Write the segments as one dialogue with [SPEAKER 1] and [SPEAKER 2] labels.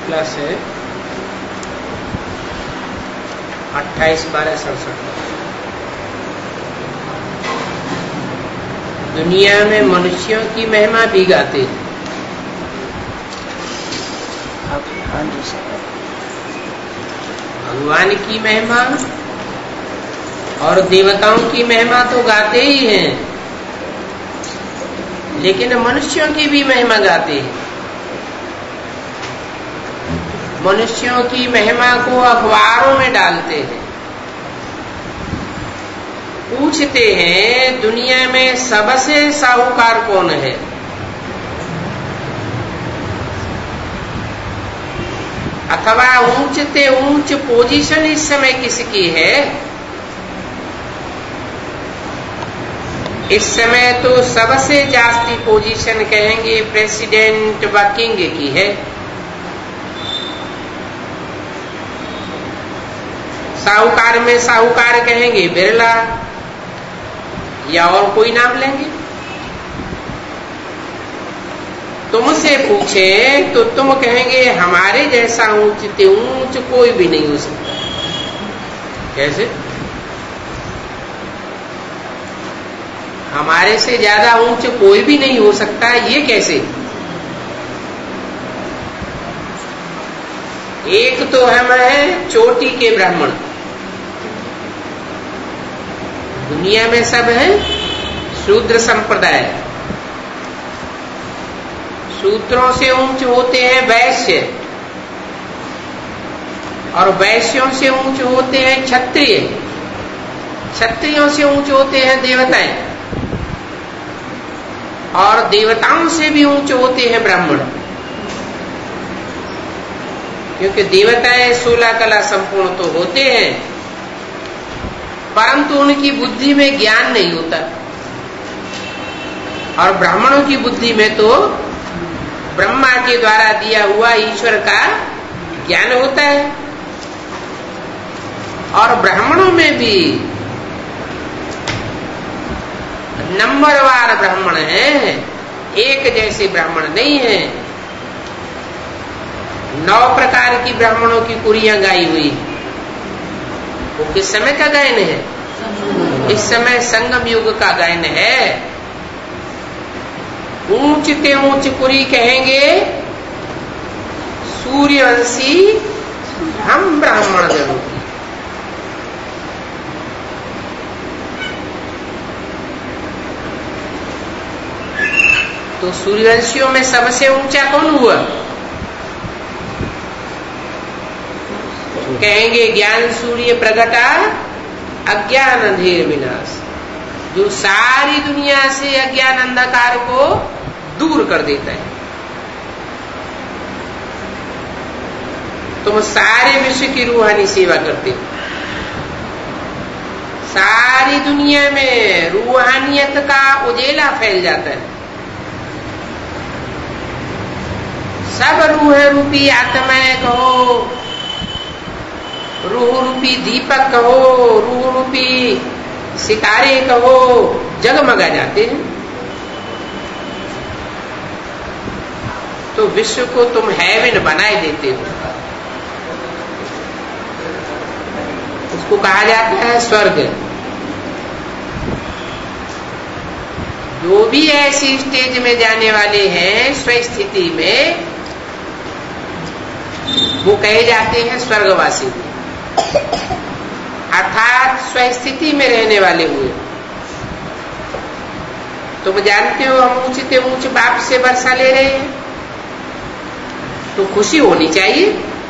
[SPEAKER 1] Plus है 28/12/67। दुनिया में मनुष्यों की महिमा भी गाते हैं। भगवान की महिमा और देवताओं की महिमा तो गाते ही हैं, लेकिन मनुष्यों की भी महिमा गाते हैं। मनुष्यों की महिमा को अखबारों में डालते हैं, पूछते हैं दुनिया में सबसे साहूकार कौन है। अथवा ऊंचते ऊंच पोजीशन इस समय किसकी है। इस समय तो सबसे जास्ती पोजीशन कहेंगे प्रेसिडेंट व किंग की है। साहूकार में साहूकार कहेंगे बिरला, या और कोई नाम लेंगे। तुमसे पूछे तो तुम कहेंगे हमारे जैसा ऊंचते ऊंच कोई भी नहीं हो सकता। कैसे? हमारे से ज्यादा ऊंच कोई भी नहीं हो सकता, ये कैसे? एक तो हम हैं चोटी के ब्राह्मण, दुनिया में सब है शूद्र संप्रदाय। शूद्रों से ऊंच होते हैं वैश्य, और वैश्यों से ऊंच होते हैं क्षत्रिय, क्षत्रियों से ऊंच होते हैं देवताएं, और देवताओं से भी ऊंच होते हैं ब्राह्मण। क्योंकि देवताएं 16 कला संपूर्ण तो होते हैं, परंतु उनकी बुद्धि में ज्ञान नहीं होता। और ब्राह्मणों की बुद्धि में तो ब्रह्मा के द्वारा दिया हुआ ईश्वर का ज्ञान होता है। और ब्राह्मणों में भी नंबरवार ब्राह्मण हैं, एक जैसे ब्राह्मण नहीं है। 9 प्रकार की ब्राह्मणों की कुरियां गाई हुई। वो किस समय का गायन है? इस समय संगम युग का गायन है। ऊंचते ऊंच कुरी कहेंगे सूर्यवंशी हम ब्राह्मण जरूर। तो सूर्यवंशियों में सबसे ऊंचा कौन हुआ? कहेंगे ज्ञान सूर्य प्रगटा अज्ञान अंधेर विनाश, जो सारी दुनिया से अज्ञान अंधकार को दूर कर देता है। तुम सारे विश्व की रूहानी सेवा करते हो। सारी दुनिया में रूहानियत का उजेला फैल जाता है। सब रूह रूपी आत्माएं कहो, रूह रूपी दीपक कहो, रूह रूपी सितारे कहो, जगमगा जाते हैं। तो विश्व को तुम हेवन बनाए देते हो। उसको कहा जाता है स्वर्ग। जो भी ऐसी स्टेज में जाने वाले हैं स्वस्थिति में, वो कहे जाते हैं स्वर्गवासी, अर्थात स्वस्थिति में रहने वाले हुए। तुम जानते हो हम ऊंचते ऊंच बाप से वर्षा ले रहे हैं, तो खुशी होनी चाहिए।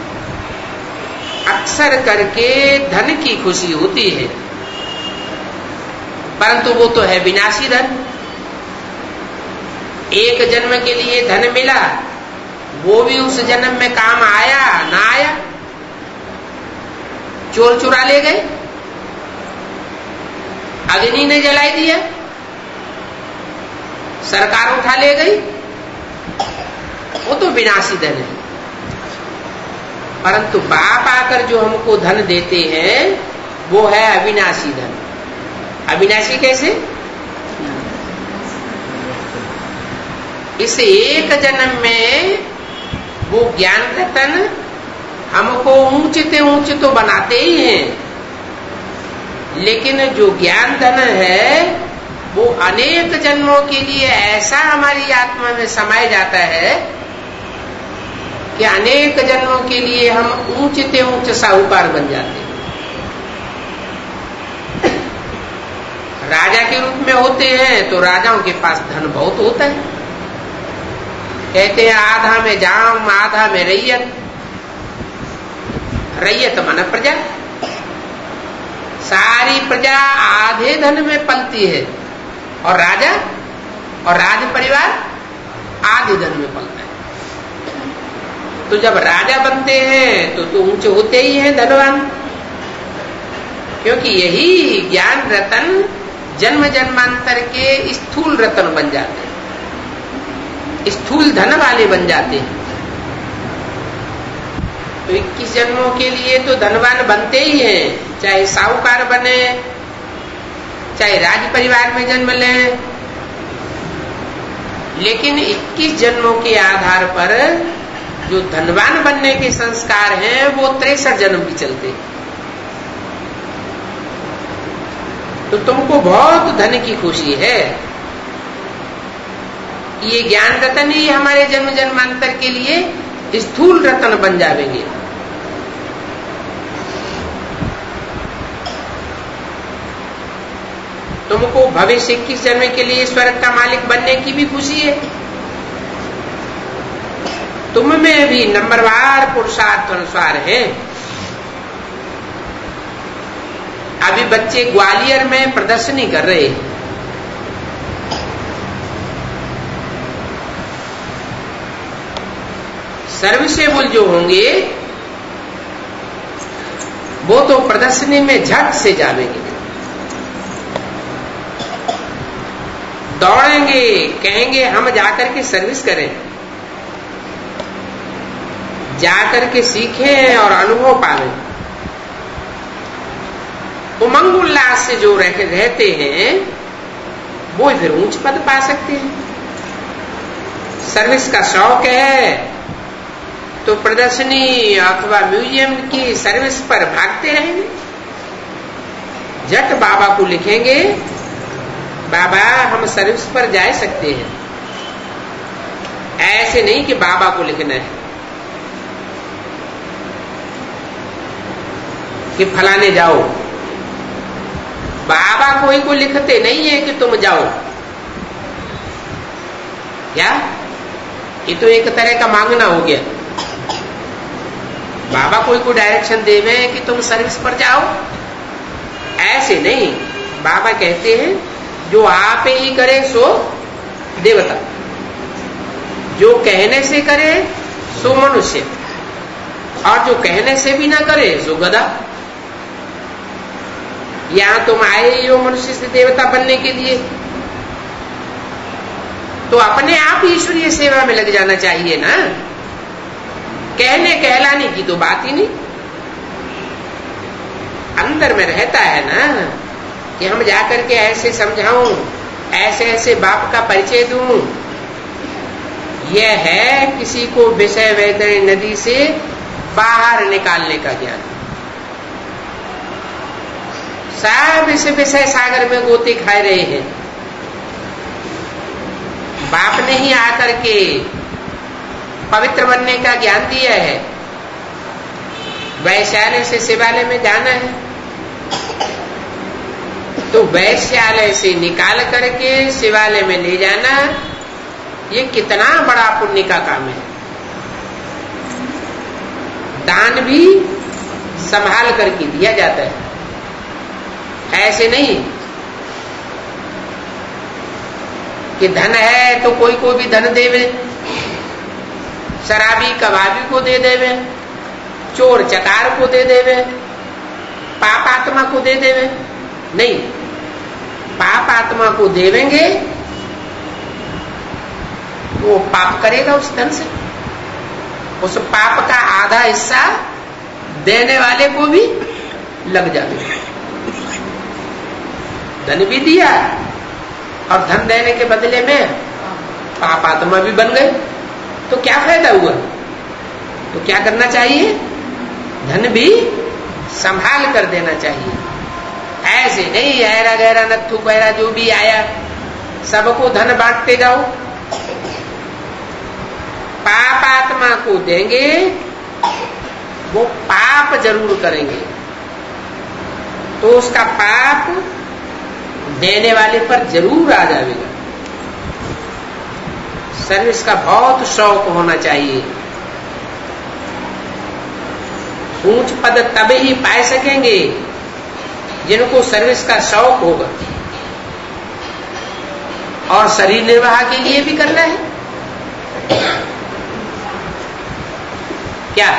[SPEAKER 1] अक्सर करके धन की खुशी होती है, परंतु वो तो है विनाशी धन। एक जन्म के लिए धन मिला, वो भी उस जन्म में काम आया ना आया। चोर चुरा ले गए, अग्नि ने जलाई दिया, सरकार उठा ले गई, वो तो विनाशी धन है। परंतु बाप आकर जो हमको धन देते हैं वो है अविनाशी धन। अविनाशी कैसे? इस एक जन्म में वो ज्ञान रतन हमको ऊंचे तो बनाते ही हैं, लेकिन जो ज्ञान धन है वो अनेक जन्मों के लिए ऐसा हमारी आत्मा में समाया जाता है कि अनेक जन्मों के लिए हम ऊंचे साहूकार बन जाते हैं। राजा के रूप में होते हैं तो राजाओं के पास धन बहुत होता है, कहते हैं आधा में जाम आधा में रैयत, रैयत माना प्रजा, सारी प्रजा आधे धन में पलती है और राजा और राज परिवार आधे धन में पलता है। तो जब राजा बनते हैं तो ऊंचे होते ही हैं धनवान, क्योंकि यही ज्ञान रतन जन्म जन्मांतर के स्थूल रतन बन जाते हैं, स्थूल धन वाले बन जाते हैं। तो 21 जन्मों के लिए तो धनवान बनते ही हैं, चाहे साहूकार बने, चाहे राज परिवार में जन्म लें, लेकिन 21 जन्मों के आधार पर जो धनवान बनने के संस्कार हैं वो 63 जन्म भी चलते हैं। तो तुमको बहुत धन की खुशी है, ये ज्ञान रतन ही हमारे जन्म जन्मांतर के लिए स्थूल रतन बन जाएंगे। तुमको भविष्य 21 जन्म के लिए स्वर्ग का मालिक बनने की भी खुशी है। तुम में भी नंबरवार पुरुषार्थ अनुसार है। अभी बच्चे ग्वालियर में प्रदर्शनी कर रहे हैं, सर्विसेबल जो होंगे वो तो प्रदर्शनी में झट से जावेंगे, दौड़ेंगे, कहेंगे हम जाकर के सर्विस करें, जाकर के सीखें और अनुभव पालें। उमंग उल्लास से जो रहते हैं वो फिर ऊंच पद पा सकते हैं। सर्विस का शौक है तो प्रदर्शनी अथवा म्यूजियम की सर्विस पर भागते रहेंगे, झट बाबा को लिखेंगे, बाबा हम सर्विस पर जा सकते हैं। ऐसे नहीं कि बाबा को लिखना है कि फलाने जाओ, बाबा कोई को लिखते नहीं है कि तुम जाओ। क्या ये तो एक तरह का मांगना हो गया। बाबा कोई को डायरेक्शन देवे कि तुम सर्विस पर जाओ, ऐसे नहीं। बाबा कहते हैं जो आप ही करे सो देवता, जो कहने से करे सो मनुष्य, और जो कहने से भी ना करे सो गधा। यहां तुम आए ही हो मनुष्य से देवता बनने के लिए, तो अपने आप ईश्वरीय सेवा में लग जाना चाहिए ना। कहने कहलाने की तो बात ही नहीं, अंदर में रहता है ना कि हम जाकर के ऐसे समझाऊं, ऐसे ऐसे बाप का परिचय दूं। यह है किसी को विषय वैतरणी नदी से बाहर निकालने का ज्ञान। सब इस विषय सागर में गोते खाए रहे हैं। बाप ने ही आकर के पवित्र बनने का ज्ञान दिया है। वैश्यालय से शिवालय में जाना है तो वैश्यालय से निकाल करके शिवालय में ले जाना, ये कितना बड़ा पुण्य का काम है। दान भी संभाल करके दिया जाता है, ऐसे नहीं कि धन है तो कोई को भी धन देवे, शराबी कबाबी को दे देवे, चोर चकार को दे देवे, पाप आत्मा को दे देवे। नहीं, पाप आत्मा को देवेंगे वो पाप करेगा उस धन से, उस पाप का आधा हिस्सा देने वाले को भी लग जाएगा। धन भी दिया और धन देने के बदले में पाप आत्मा भी बन गए, तो क्या फायदा हुआ? तो क्या करना चाहिए? धन भी संभाल कर देना चाहिए। ऐसे नहीं ऐरा गहरा नत्थु पैरा जो भी आया सबको धन बांटते जाओ। पाप आत्मा को देंगे, वो पाप जरूर करेंगे, तो उसका पाप देने वाले पर जरूर आ जाएगा। सर्विस का बहुत शौक होना चाहिए। ऊंच पद तभी ही पा सकेंगे जिनको सर्विस का शौक होगा, और शरीर निर्वाह के लिए भी करना है। क्या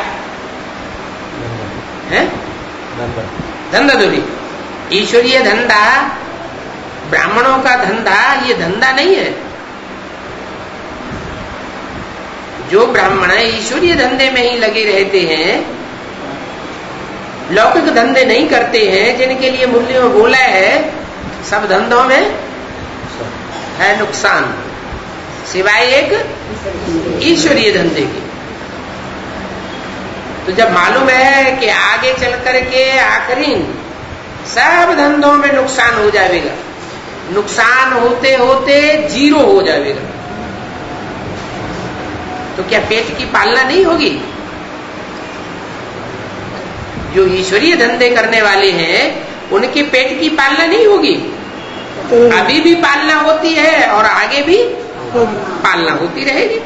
[SPEAKER 1] है? धंधा धुरी ईश्वरीय धंधा, ब्राह्मणों का धंधा ये धंधा नहीं है। जो ब्राह्मण ईश्वरीय धंधे में ही लगे रहते हैं, लौकिक धंधे नहीं करते हैं, जिनके लिए मुरली में बोला है सब धंधों में है नुकसान सिवाय एक ईश्वरीय धंधे के। तो जब मालूम है कि आगे चल करके आखिरी सब धंधों में नुकसान हो जाएगा, नुकसान होते होते जीरो हो जाएगा, तो क्या पेट की पालना नहीं होगी? जो ईश्वरीय धंधे करने वाले हैं उनके पेट की पालना नहीं होगी। अभी भी पालना होती है और आगे भी पालना होती रहेगी।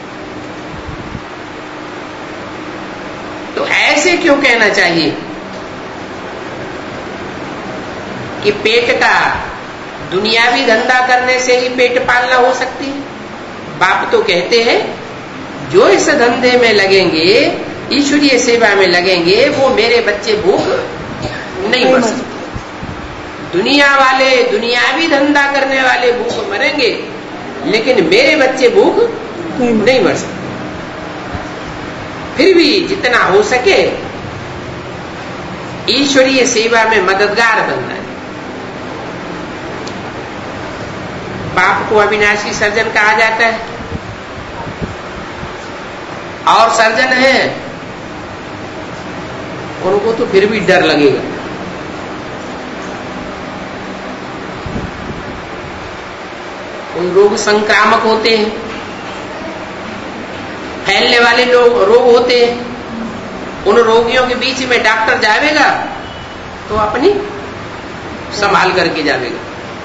[SPEAKER 1] तो ऐसे क्यों कहना चाहिए कि पेट का दुनियावी धंधा करने से ही पेट पालना हो सकती है? बाप तो कहते हैं जो इस धंधे में लगेंगे, ईश्वरीय सेवा में लगेंगे, वो मेरे बच्चे भूख नहीं मर सकते। दुनिया वाले दुनियावी धंधा करने वाले भूख मरेंगे, लेकिन मेरे बच्चे भूख नहीं मर सकते। फिर भी जितना हो सके ईश्वरीय सेवा में मददगार बनना है। बाप को अविनाशी सर्जन कहा जाता है, और सर्जन है उनको तो फिर भी डर लगेगा। कोई रोग संक्रामक होते हैं, फैलने वाले रोग होते हैं, उन रोगियों के बीच में डॉक्टर जावेगा तो अपनी संभाल करके जावेगा।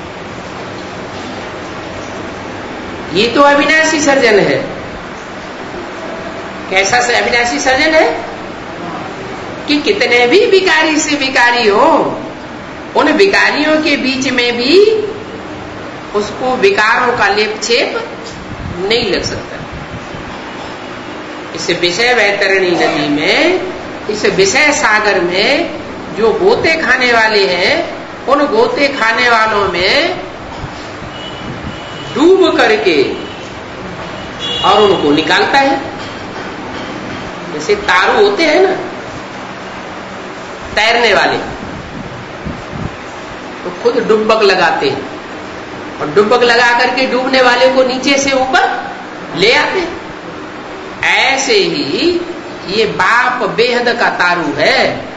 [SPEAKER 1] ये तो अविनाशी सर्जन है। कैसा से अविनाशी सर्जन है कि कितने भी विकारी से विकारी हो, उन विकारियों के बीच में भी उसको विकारों का लेप छेप नहीं लग सकता। इस विषय वैतरणी नदी में, इस विषय सागर में जो गोते खाने वाले हैं, उन गोते खाने वालों में डूब करके और उनको निकालता है। जैसे तारू होते हैं ना तैरने वाले, तो खुद डुबक लगाते हैं और डुबक लगा करके डूबने वाले को नीचे से ऊपर ले आते हैं। ऐसे ही ये बाप बेहद का तारू है,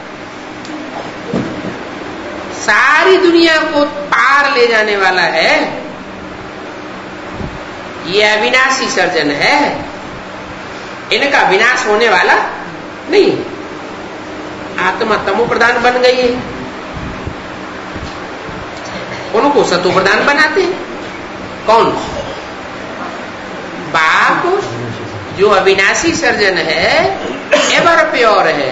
[SPEAKER 1] सारी दुनिया को पार ले जाने वाला है। ये अविनाशी सर्जन है, इनका विनाश होने वाला नहीं। आत्मा तमो प्रधान बन गई है, उनको सतो प्रधान बनाते हैं। कौन? बाप जो अविनाशी सर्जन है, एवर प्योर है।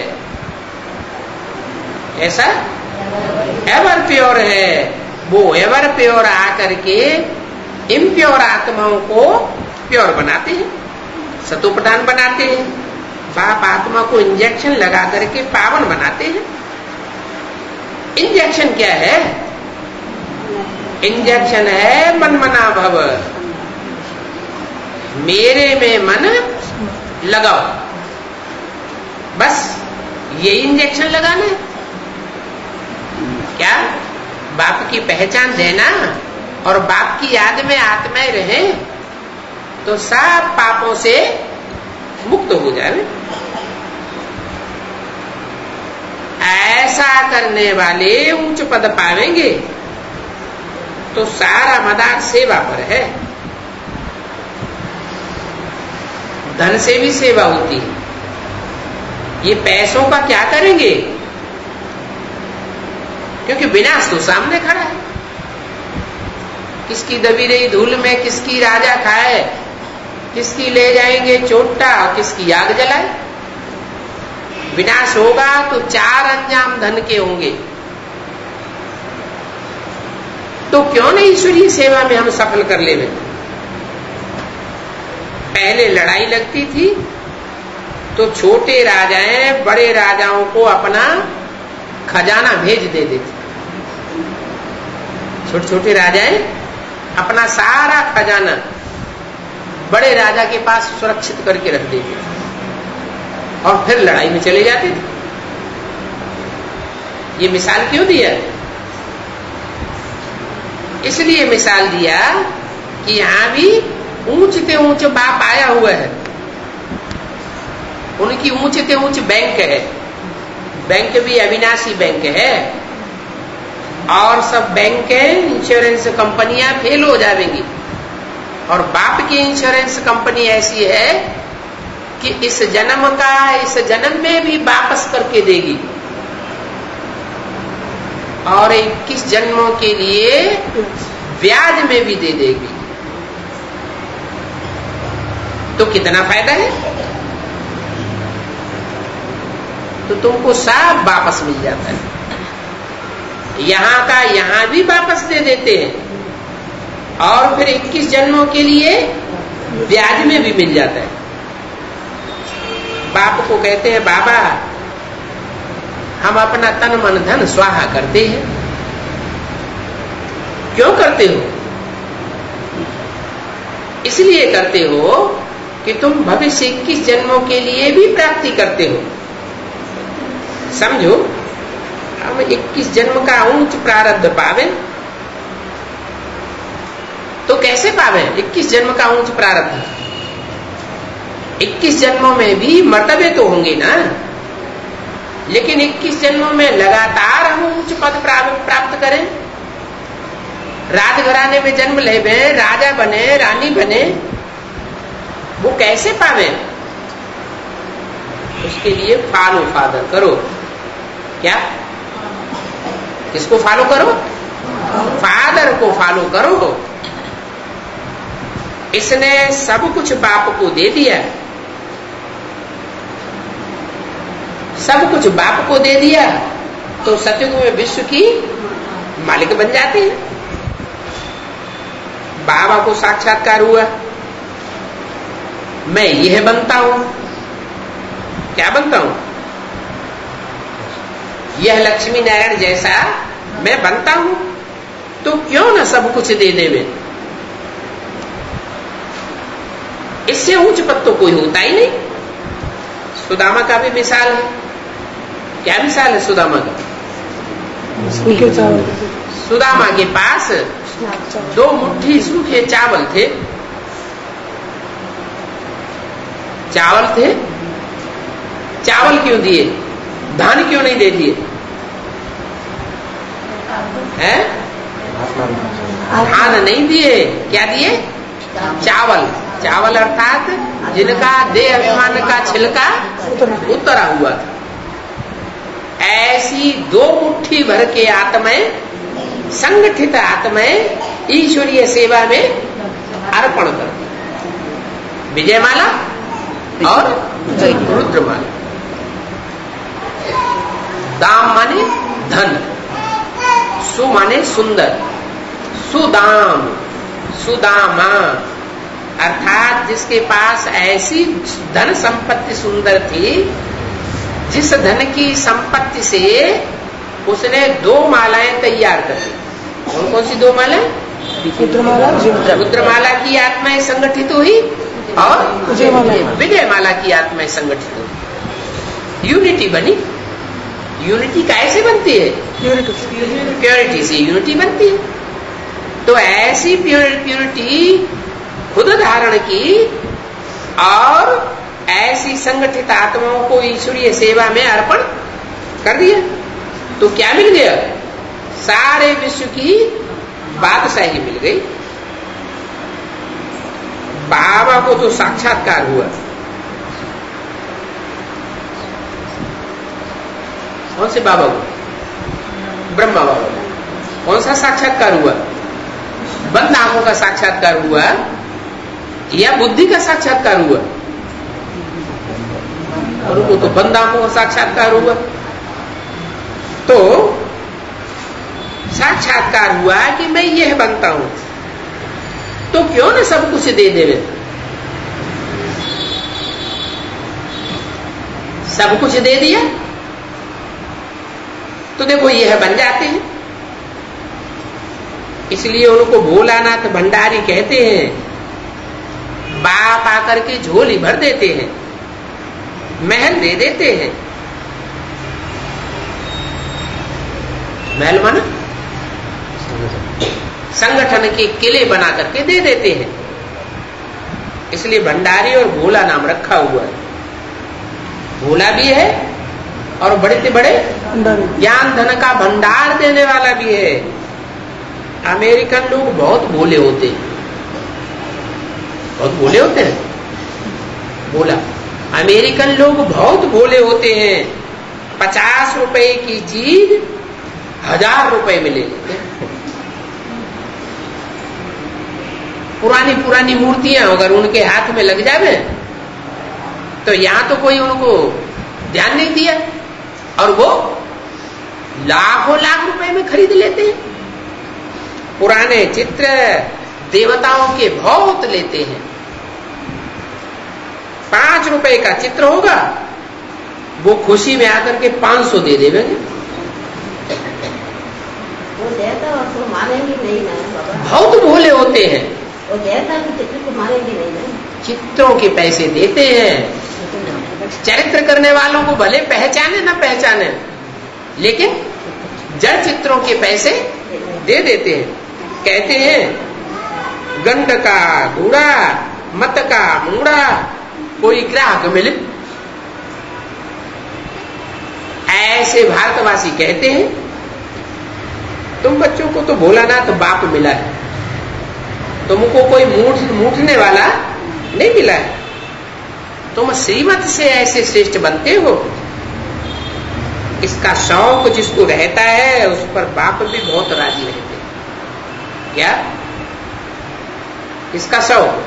[SPEAKER 1] ऐसा एवर प्योर है, वो एवर प्योर आकर के इम्प्योर आत्माओं को प्योर बनाते हैं, सतो प्रधान बनाते हैं। बाप आत्मा को इंजेक्शन लगा करके पावन बनाते हैं। इंजेक्शन क्या है? इंजेक्शन है मनमना भव, मेरे में मन लगाओ, बस ये इंजेक्शन लगाना है। क्या? बाप की पहचान देना और बाप की याद में आत्माएं रहे तो सब पापों से मुक्त हो जाए। ऐसा करने वाले उच्च पद पावेंगे। तो सारा मदार सेवा पर है। धन से भी सेवा होती है। ये पैसों का क्या करेंगे? क्योंकि विनाश तो सामने खड़ा है। किसकी दबी रही धूल में किसकी राजा खाए, किसकी ले जाएंगे चोटा और किसकी आग जलाए। विनाश होगा तो चार अंजाम धन के होंगे। तो क्यों नहीं ईश्वरीय सेवा में हम सफल कर ले। पहले लड़ाई लगती थी तो छोटे राजाएं बड़े राजाओं को अपना खजाना भेज देते थे। छोटे छोटे राजाएं अपना सारा खजाना बड़े राजा के पास सुरक्षित करके रख देते थे और फिर लड़ाई में चले जाते थे। ये मिसाल क्यों दिया? इसलिए मिसाल दिया कि यहां भी ऊंच से ऊंच बाप आया हुआ है। उनकी ऊंच से ऊंच बैंक है। बैंक भी अविनाशी बैंक है और सब बैंक इंश्योरेंस कंपनियां फेल हो जाएंगी। और बाप की इंश्योरेंस कंपनी ऐसी है कि इस जन्म का इस जन्म में भी वापस करके देगी और 21 जन्मों के लिए ब्याज में भी दे देगी। तो कितना फायदा है? तो तुमको सब वापस मिल जाता है। यहां का यहां भी वापस दे देते हैं और फिर 21 जन्मों के लिए ब्याज में भी मिल जाता है। बाप को कहते हैं बाबा हम अपना तन मन धन स्वाहा करते हैं। क्यों करते हो? इसलिए करते हो कि तुम भविष्य 21 जन्मों के लिए भी प्राप्ति करते हो। समझो हम 21 जन्म का ऊंच प्रारब्ध पावे तो कैसे पावे? 21 जन्म का ऊंच प्रारब्ध 21 जन्मों में भी मर्तबे तो होंगे ना। लेकिन 21 जन्मों में लगातार हम उच्च पद प्राप्त करें, राजघराने में जन्म ले, राजा बने, रानी बने, वो कैसे पावे? उसके लिए फॉलो फादर करो। क्या? किसको फॉलो करो? फादर को फॉलो करो। इसने सब कुछ बाप को दे दिया, सब कुछ बाप को दे दिया तो सतयुग में विश्व की मालिक बन जाते हैं। बाबा को साक्षात्कार हुआ, मैं यह बनता हूं। क्या बनता हूं? यह लक्ष्मी नारायण जैसा मैं बनता हूं। तो क्यों ना सब कुछ दे देवे? इससे ऊंच पद तो कोई होता ही नहीं। सुदामा का भी मिसाल है। क्या मिसाल है सुदामा का? सुदामा के पास 2 मुट्ठी सूखे चावल थे। चावल थे, चावल क्यों दिए? धान क्यों नहीं दे दिए? हैं? धान नहीं दिए, क्या दिए? चावल। चावल अर्थात जिनका देह अभिमान का छिलका उतरा हुआ था। ऐसी 2 मुट्ठी भर के आत्माएं, संगठित आत्माएं ईश्वरीय सेवा में अर्पण कर दी। विजयमाला और रुद्रमाला। दाम माने धन, सु माने सुंदर, सुदाम, सुदामा अर्थात जिसके पास ऐसी धन संपत्ति सुंदर थी, जिस धन की संपत्ति से उसने 2 मालाएं तैयार कर दी। कौन कौन सी 2 मालाएं? रुद्रमाला की आत्माएं संगठित हुई और विजयमाला की आत्माएं संगठित हुई। यूनिटी बनी। यूनिटी कैसे बनती है? प्योरिटी से यूनिटी बनती है। तो ऐसी प्योरिटी खुद धारण की और ऐसी संगठित आत्माओं को ईश्वरीय सेवा में अर्पण कर दिया। तो क्या मिल गया? सारे विश्व की बादशाही मिल गई। बाबा को तो साक्षात्कार हुआ। कौन से बाबा को? ब्रह्मा बाबा को। कौन सा साक्षात्कार हुआ? बंद आंखों का साक्षात्कार हुआ या बुद्धि का साक्षात्कार हुआ? और उनको तो बंद आंखों का साक्षात्कार हुआ। तो साक्षात्कार हुआ कि मैं यह बनता हूं, तो क्यों न सब कुछ दे देवे? सब कुछ दे दिया तो देखो यह बन जाते हैं। इसलिए उनको भोलानाथ भंडारी कहते हैं। बाप आकर के झोली भर देते हैं, महल दे देते हैं। महल माना संगठन के किले बना करके दे देते हैं। इसलिए भंडारी और भोला नाम रखा हुआ है। भोला भी है और बड़े से बड़े ज्ञान धन का भंडार देने वाला भी है। अमेरिकन लोग बहुत भोले होते हैं, बहुत भोले होते हैं। भोला अमेरिकन लोग बहुत भोले होते हैं। 50 रुपए की चीज 1000 रुपए में ले लेते हैं। पुरानी पुरानी मूर्तियां अगर उनके हाथ में लग जावे तो यहां तो कोई उनको ध्यान नहीं दिया और वो लाखों लाख रुपए में खरीद लेते हैं। पुराने चित्र देवताओं के बहुत लेते हैं। 5 रुपए का चित्र होगा, वो खुशी में आकर के 500 दे देंगे।
[SPEAKER 2] वो देवता उसको मारेंगे नहीं ना बाबा।
[SPEAKER 1] बहुत भोले होते हैं।
[SPEAKER 2] वो देवता के चित्र को मारेंगे नहीं ना।
[SPEAKER 1] चित्रों के पैसे देते हैं। चरित्र करने वालों को भले पहचाने ना पहचाने, लेकिन जड़ चित्रों के पैसे दे देते हैं। कहते हैं गंड का घूड़ा मत का मूड़ा, कोई ग्राहक मिले। ऐसे भारतवासी कहते हैं। तुम बच्चों को तो भोलानाथ बाप मिला है, तुमको कोई मूठने वाला नहीं मिला है। तुम श्रीमत से ऐसे श्रेष्ठ बनते हो। इसका शौक जिसको रहता है उस पर बाप भी बहुत राजी रहते हैं। क्या इसका शौक?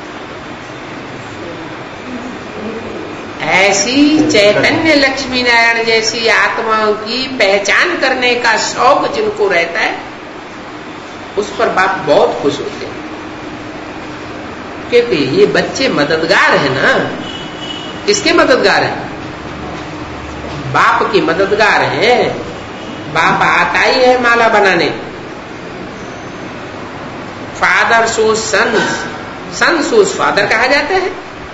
[SPEAKER 1] ऐसी चैतन्य लक्ष्मी नारायण जैसी आत्माओं की पहचान करने का शौक जिनको रहता है उस पर बाप बहुत खुश होते हैं। कहते ये बच्चे मददगार है ना। किसके मददगार है? बाप की मददगार है। बाप आता ही है माला बनाने। फादर सोज सन, सन सोज फादर कहा जाता है।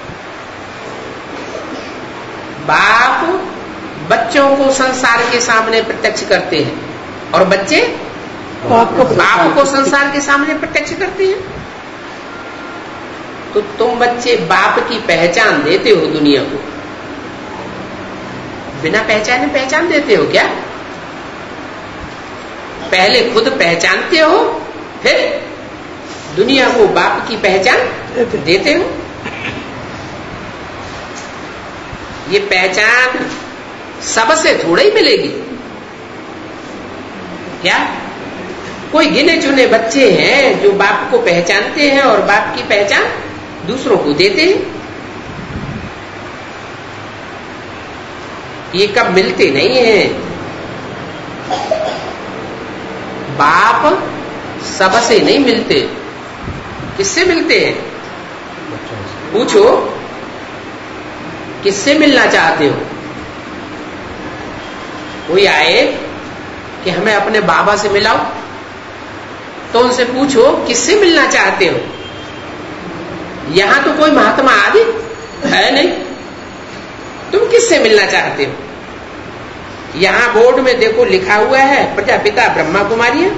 [SPEAKER 1] बाप बच्चों को संसार के सामने प्रत्यक्ष करते हैं और बच्चे बाप को संसार के सामने प्रत्यक्ष करते हैं। तो तुम बच्चे बाप की पहचान देते हो दुनिया को। बिना पहचाने पहचान देते हो क्या? पहले खुद पहचानते हो, फिर दुनिया को बाप की पहचान देते हो। ये पहचान सबसे थोड़ा ही मिलेगी क्या? कोई गिने चुने बच्चे हैं जो बाप को पहचानते हैं और बाप की पहचान दूसरों को देते हैं। ये कब मिलते नहीं हैं। बाप सबसे नहीं मिलते। किससे मिलते हैं? पूछो किससे मिलना चाहते हो? कोई आए कि हमें अपने बाबा से मिलाओ, तो उनसे पूछो किससे मिलना चाहते हो? यहां तो कोई महात्मा आदि है नहीं, तुम किससे मिलना चाहते हो? यहां बोर्ड में देखो लिखा हुआ है प्रजापिता ब्रह्मा कुमारी।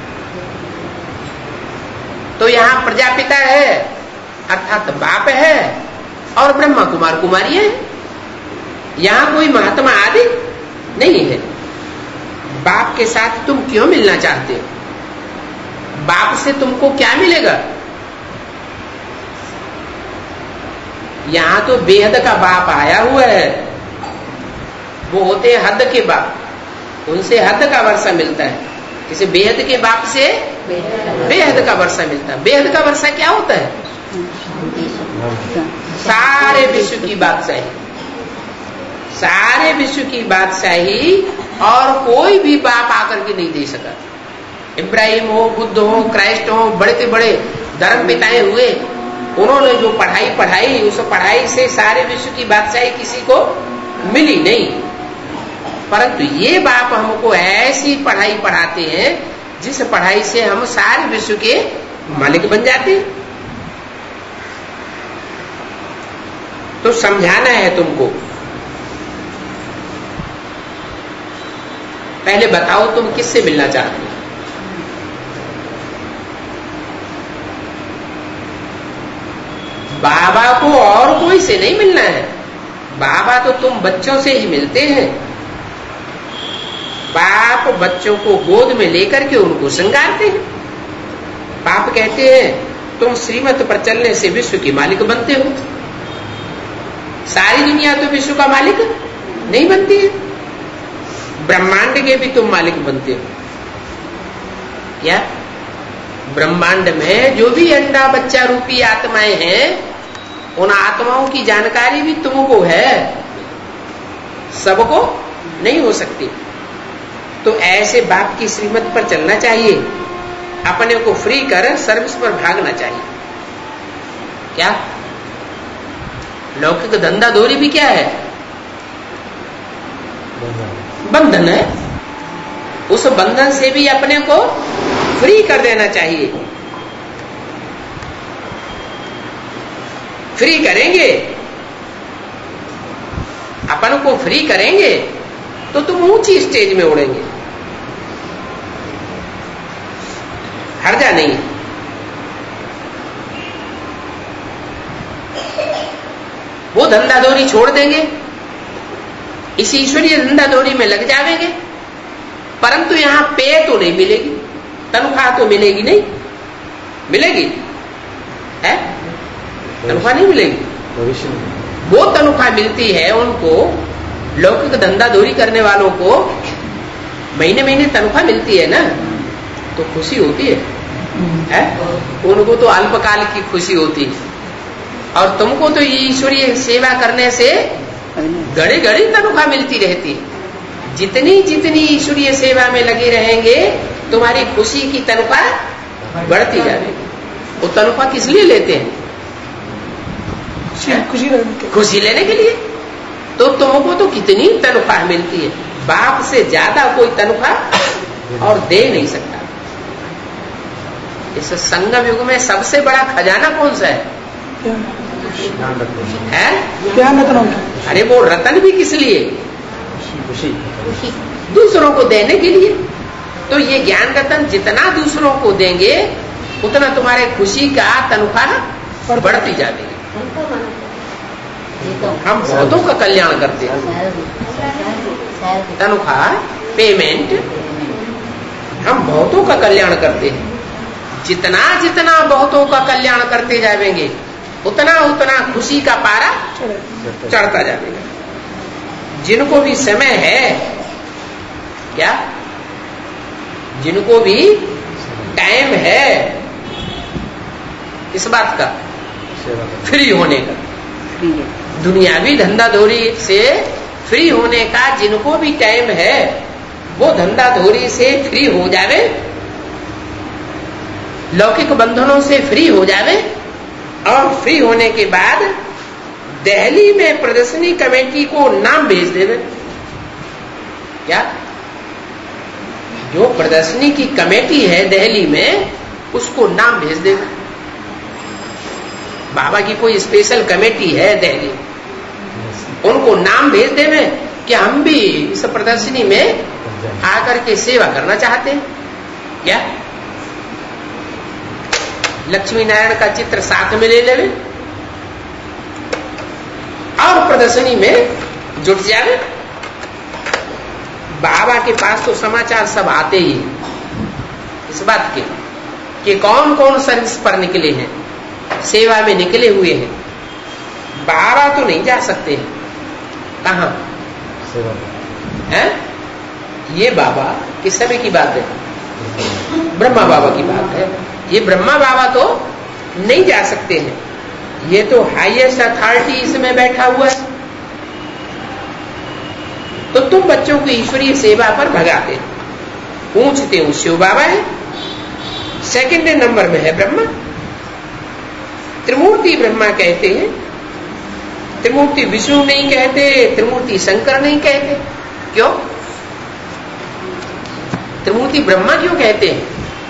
[SPEAKER 1] तो यहां प्रजापिता है अर्थात बाप है और ब्रह्मा कुमार कुमारी है। यहां कोई महात्मा आदि नहीं है। बाप के साथ तुम क्यों मिलना चाहते हो? बाप से तुमको क्या मिलेगा? यहां तो बेहद का बाप आया हुआ है, वो होते हैं हद के बाप, उनसे हद का वर्षा मिलता है। जैसे बेहद के बाप से बेहद का वर्षा मिलता है। बेहद का वर्षा क्या होता है? सारे विश्व की बादशाही, सारे विश्व की बादशाही, और कोई भी बाप आकर के नहीं दे सका। इब्राहिम हो, बुद्ध हो, क्राइस्ट हो, बड़े से बड़े धर्म पिताएं हुए, उन्होंने जो पढ़ाई पढ़ाई, उस पढ़ाई से सारे विश्व की बादशाही किसी को मिली नहीं। परंतु ये बाप हमको ऐसी पढ़ाई पढ़ाते हैं जिस पढ़ाई से हम सारे विश्व के मालिक बन जाते हैं। तो समझाना है तुमको। पहले बताओ तुम किससे मिलना चाहते हो? बाबा को और कोई से नहीं मिलना है। बाबा तो तुम बच्चों से ही मिलते हैं। बाप बच्चों को गोद में लेकर के उनको श्रृंगारते हैं। बाप कहते हैं तुम श्रीमत पर चलने से विश्व के मालिक बनते हो। सारी दुनिया तो विश्व का मालिक नहीं बनती है, ब्रह्मांड के भी तुम मालिक बनते हो। क्या ब्रह्मांड में जो भी अंडा बच्चा रूपी आत्माएं हैं, उन आत्माओं की जानकारी भी तुमको है, सबको नहीं हो सकती। तो ऐसे बाप की श्रीमत पर चलना चाहिए, अपने को फ्री कर सर्विस पर भागना चाहिए। क्या लौकिक धंधा दौरी भी क्या है? बंधन है। उस बंधन से भी अपने को फ्री कर देना चाहिए। फ्री करेंगे, अपन को फ्री करेंगे तो तुम ऊंची स्टेज में उड़ेंगे, हर्जा नहीं। वो धंधा दौरी छोड़ देंगे, इस ईश्वरीय धंधा दौरी में लग जाएंगे, परंतु यहां पे तो नहीं मिलेगी, तनख्वाह तो मिलेगी नहीं। मिलेगी है? तनख्वाह नहीं मिलेगी। वो तनख्वाह मिलती है उनको, लौकिक धंधा दौरी करने वालों को महीने महीने तनख्वाह मिलती है ना, तो खुशी होती है? उनको तो अल्पकाल की खुशी होती है, और तुमको तो ईश्वरीय सेवा करने से घड़ी घड़ी तनख्वाह मिलती रहती है। जितनी जितनी ईश्वरीय सेवा में लगे रहेंगे, तुम्हारी खुशी की तनख्वाह बढ़ती जाएगी। वो तनख्वाह किस लिए लेते हैं? खुशी लेने के लिए। तो तुमको तो कितनी तनख्वाह मिलती है, बाप से ज्यादा कोई तनख्वाह और दे नहीं सकता। इस संगम युग में सबसे बड़ा खजाना कौन सा है? ज्ञान रत्न। अरे वो रतन भी किस लिए? दूसरों को देने के लिए। तो ये ज्ञान रतन जितना दूसरों को देंगे, उतना तुम्हारे खुशी का तनख्वाह बढ़ती जाएगी। हम बहुतों का कल्याण करते हैं। तनख्वाह, पेमेंट, हम बहुतों का कल्याण करते हैं। जितना जितना बहुतों का कल्याण करते जाएंगे, उतना उतना खुशी का पारा चढ़ता जाएगा। जिनको भी समय है, क्या जिनको भी टाइम है इस बात का, फ्री होने का, दुनियावी धंधा धोरी से फ्री होने का, जिनको भी टाइम है वो धंधा धोरी से फ्री हो जावे, लौकिक बंधनों से फ्री हो जावे, और फ्री होने के बाद दिल्ली में प्रदर्शनी कमेटी को नाम भेज देवे। क्या जो प्रदर्शनी की कमेटी है दिल्ली में, उसको नाम भेज देवे। बाबा की कोई स्पेशल कमेटी है दिल्ली, उनको नाम भेज देवे कि हम भी इस प्रदर्शनी में आकर के सेवा करना चाहते हैं। क्या लक्ष्मी नारायण का चित्र साथ में ले लेवे और प्रदर्शनी में जुट जावे। बाबा के पास तो समाचार सब आते ही इस बात के कि कौन कौन सर्विस पर निकले हैं, सेवा में निकले हुए हैं। बाबा तो नहीं जा सकते हैं, कहां है? ये बाबा किस समय की बात है? ब्रह्मा बाबा की बात है। ये ब्रह्मा बाबा तो नहीं जा सकते हैं, ये तो हाईएस्ट अथॉरिटी इसमें बैठा हुआ है। तो तुम बच्चों को ईश्वरीय सेवा पर भगाते, पूछते हो शिव बाबा है, सेकंड नंबर में है ब्रह्मा। त्रिमूर्ति ब्रह्मा कहते हैं, त्रिमूर्ति विष्णु नहीं कहते, त्रिमूर्ति शंकर नहीं कहते। क्यों? त्रिमूर्ति ब्रह्मा क्यों कहते हैं?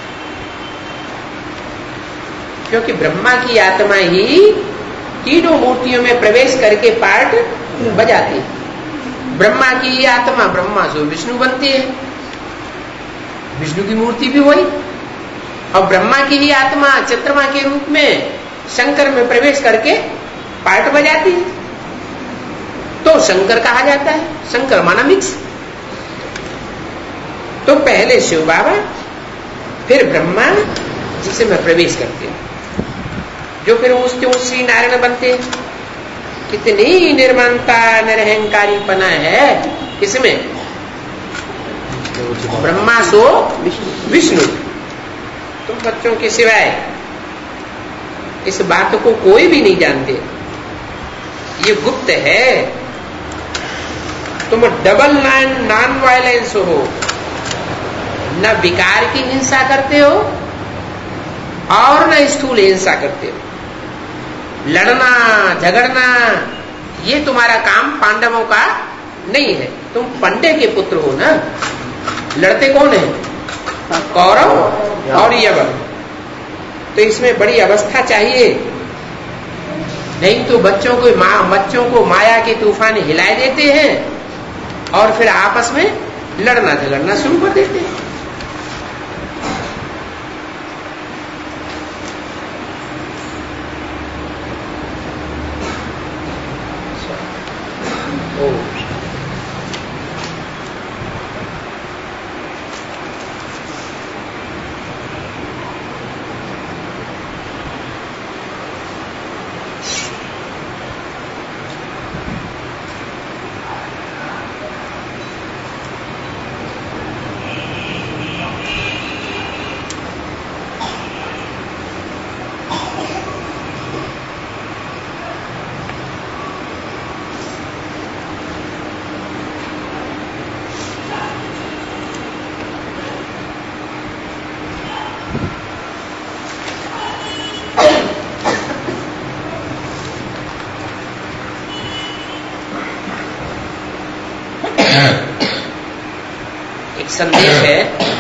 [SPEAKER 1] क्योंकि ब्रह्मा की आत्मा ही तीनों मूर्तियों में प्रवेश करके पार्ट बजाती है। ब्रह्मा की आत्मा ब्रह्मा से विष्णु बनती है, विष्णु की मूर्ति भी वही, और ब्रह्मा की ही आत्मा चंद्रमा के रूप में शंकर में प्रवेश करके पार्ट बजाती है, तो शंकर कहा जाता है। शंकर माना मिक्स। तो पहले शिव बाबा, फिर ब्रह्मा जिसमें प्रवेश करते हैं, जो फिर उसके श्री नारायण बनते हैं। कितनी निर्माणता निरहंकारी पना है इसमें। ब्रह्मा सो विष्णु। तुम बच्चों के सिवाय इस बात को कोई भी नहीं जानते, ये गुप्त है। तुम डबल नॉन वायलेंस हो, न विकार की हिंसा करते हो और न स्थूल हिंसा करते हो। लड़ना झगड़ना ये तुम्हारा काम पांडवों का नहीं है। तुम पंडे के पुत्र हो ना। लड़ते कौन है? कौरव और यवन। तो इसमें बड़ी अवस्था चाहिए, नहीं तो बच्चों को माया के तूफान हिलाए देते हैं और फिर आपस में लड़ना झगड़ना शुरू कर देते हैं। एक संदेश है,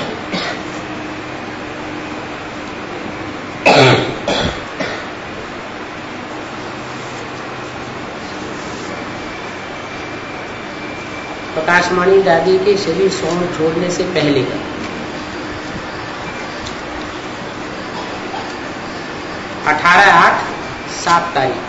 [SPEAKER 1] प्रकाशमणि दादी के शरीर सोम छोड़ने से पहले का 18/8/7 तारीख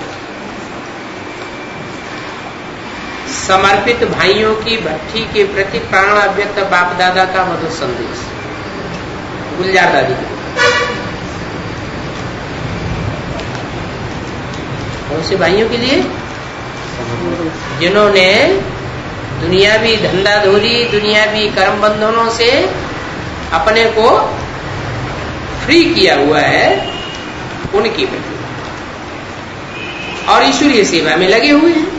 [SPEAKER 1] समर्पित भाइयों की भट्ठी के प्रति प्राण अव्यक्त बाप दादा का मधुर संदेश। गुलजार दादी कौन से भाइयों के लिए? जिन्होंने दुनियावी धंधाधोरी, दुनियावी कर्म बंधनों से अपने को फ्री किया हुआ है, उनकी प्रति और ईश्वरीय सेवा में लगे हुए हैं।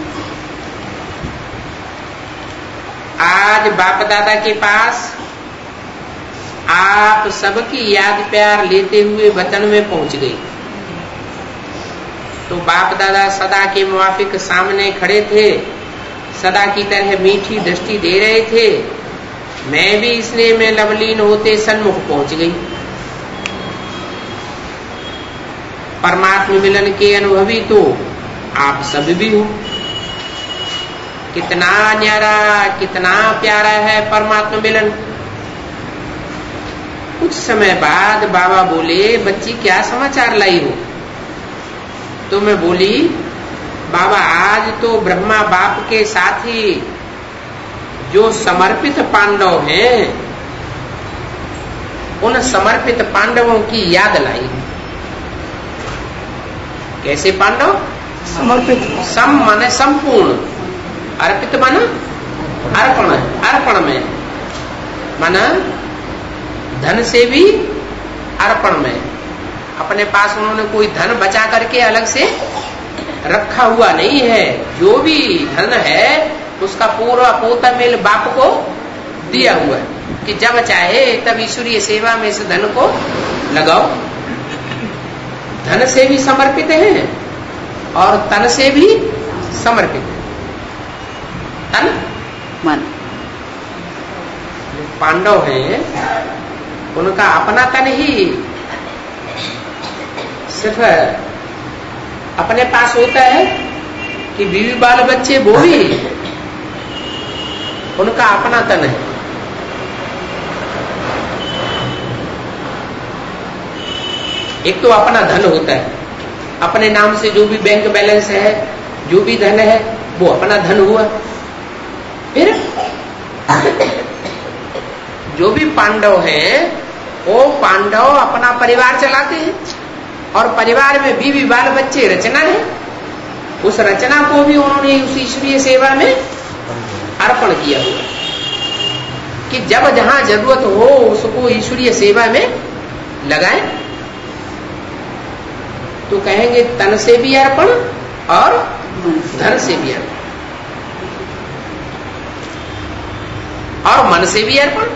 [SPEAKER 1] आज बाप दादा के पास आप सबकी याद प्यार लेते हुए वतन में पहुंच गई, तो बाप दादा सदा के मुवाफिक सामने खड़े थे, सदा की तरह मीठी दृष्टि दे रहे थे। मैं भी स्नेह में लवलीन होते सन्मुख पहुंच गई। परमात्मा मिलन के अनुभवी तो आप सब भी हो। कितना न्यारा, कितना प्यारा है परमात्मा मिलन। कुछ समय बाद बाबा बोले, बच्ची क्या समाचार लाई हो? तो मैं बोली, बाबा आज तो ब्रह्मा बाप के साथ ही जो समर्पित पांडव हैं उन समर्पित पांडवों की याद लाई। कैसे पांडव?
[SPEAKER 3] समर्पित।
[SPEAKER 1] सम माने संपूर्ण, अर्पित माना अर्पण, अर्पण में माना धन से भी अर्पण में। अपने पास उन्होंने कोई धन बचा करके अलग से रखा हुआ नहीं है। जो भी धन है उसका पूरा पोता मेल बाप को दिया हुआ है कि जब चाहे तब ईश्वरीय सेवा में इस धन को लगाओ। धन से भी समर्पित है और तन से भी समर्पित है। तन
[SPEAKER 3] मन।
[SPEAKER 1] पांडव हैं उनका अपना तन ही सिर्फ अपने पास होता है कि बीवी बाल बच्चे वो भी उनका अपना तन है। एक तो अपना धन होता है, अपने नाम से जो भी बैंक बैलेंस है, जो भी धन है वो अपना धन हुआ। फिर जो भी पांडव हैं वो पांडव अपना परिवार चलाते हैं और परिवार में बीवी बाल बच्चे रचना है। उस रचना को भी उन्होंने उस ईश्वरीय सेवा में अर्पण किया हुआ कि जब जहां जरूरत हो उसको ईश्वरीय सेवा में लगाएं। तो कहेंगे तन से भी अर्पण और धन से भी अर्पण और मन से भी अर्पण।